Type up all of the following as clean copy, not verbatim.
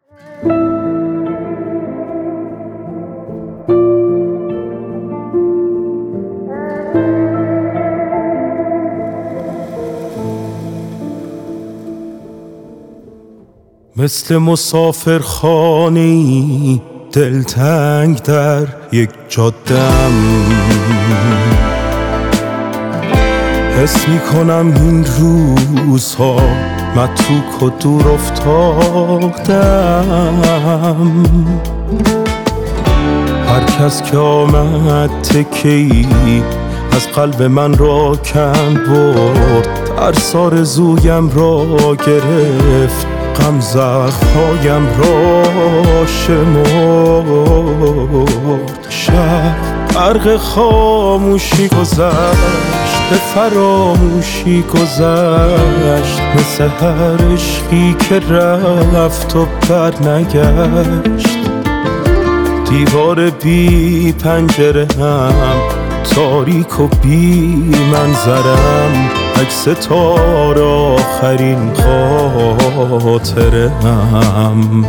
مثل مسافر خانه‌ای دلتنگ در یک جاده‌ام، حس میکنم این روزها متروک و دور افتادم. هر کس که آمد تکه‌ای از قلب من را کند برد، ترس آرزویم را گرفت، غم زخم‌هایم را شمرد. شب غرق خاموشی گذشت، به فراموشی گذشت، مثل هر عشقی که رفت و برنگشت. دیوار بی پنجره هم تاریک و بی منظرم، عکس تار آخرین خاطره هم.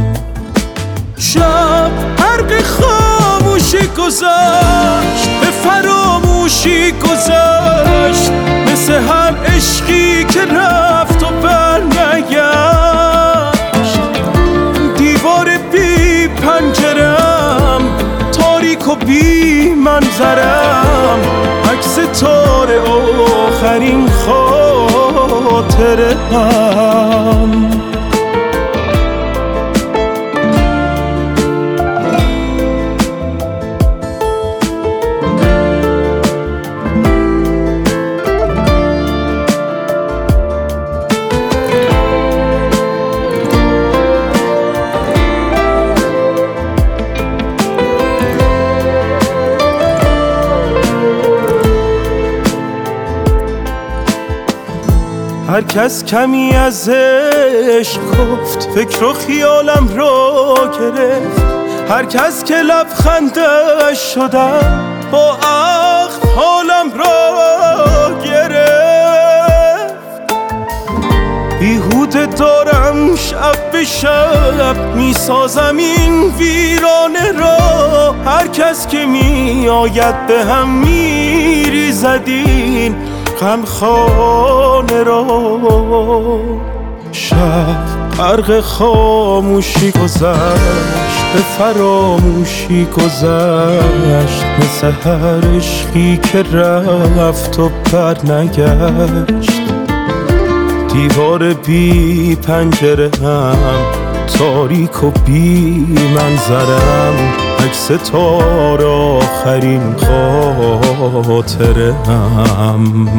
شب غرق خاموشی گذشت، به فراموشی گذشت، مثل هر عشقی که رفت و برنگشت. دیوار بی پنجرم تاریک و بی منظرم، عکس تار آخرین خاطره هم. هر کس کمی از عشق گفت، فکر و خیالم را گرفت. هر کس که لبخندش شدم، با عقل حالم را گرفت. بیهوده دارم شب به شب میسازم این ویرانه را. هر کس که می آید به هم میریزد این غمخانه را. شب غرق خاموشی گذشت، به فراموشی گذشت، مثل هر عشقی که رفت و برنگشت. دیوار بی پنجره هم تاریک و بی منظرم، عکس تار آخرین خاطره هم.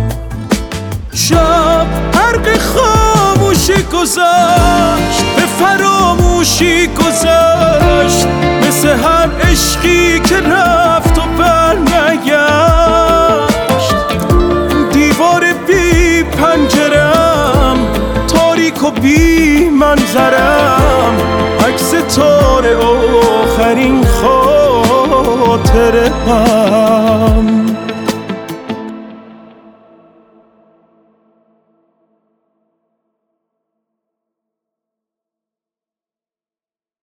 شب غرق خاموشی گذشت، به فراموشی گذشت، مثل هر عشقی که رفت و برنگشت. دیوار بی پنجرم تاریک و بی منظرم، عکس تار آخرین خاطره هم.